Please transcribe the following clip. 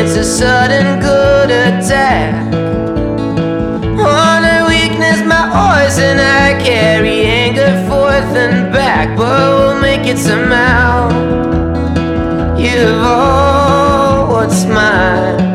it's a sudden good attack. On her weakness, my poison, I carry anger forth and back, but we'll make it somehow. You have all what's mine.